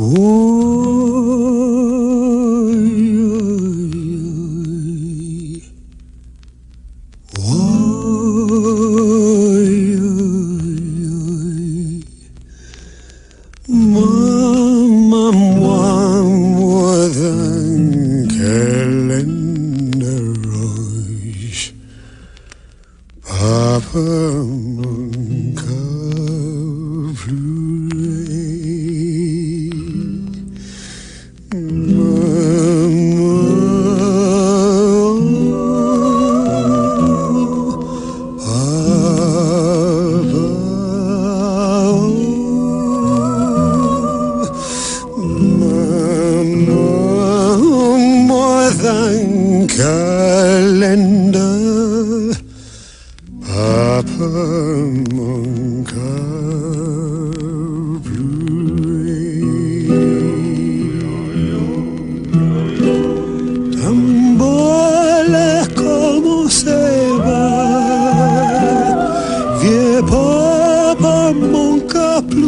Calendar, Papa Monka Tambola como se va, vie Papa Monka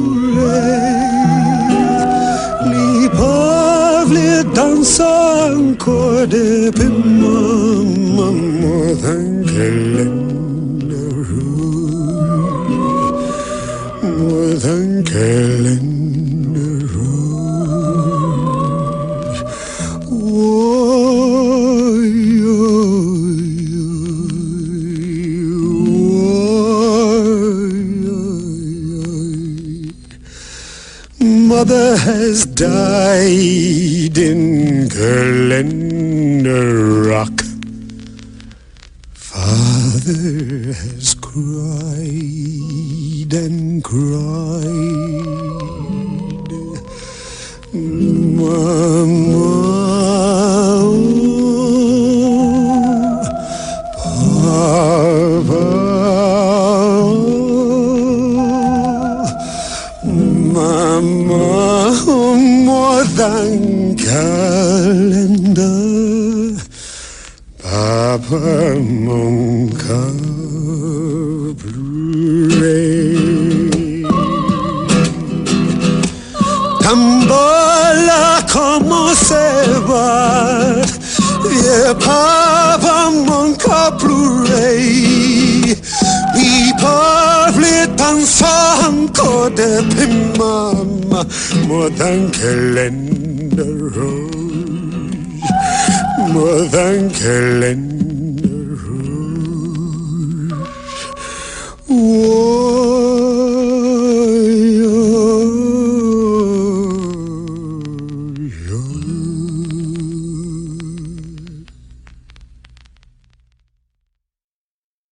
li pavle dansa ancora de pimma more than calendar rouge, more than calendar rouge. Mother has died in Calendar Rock. Father has cried and cried. Mama, Papa, Mama, more than calendar, Papa Monka Blu-ray. Tambola como se va, yeah, Papa Monka Blu-ray. Mi parle danza ancora de pimama, more than calendar rouge, more than calendar rouge.